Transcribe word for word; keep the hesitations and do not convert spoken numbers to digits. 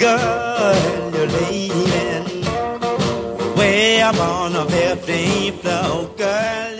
girl, you're leaving way up on the fifteenth floor, girl.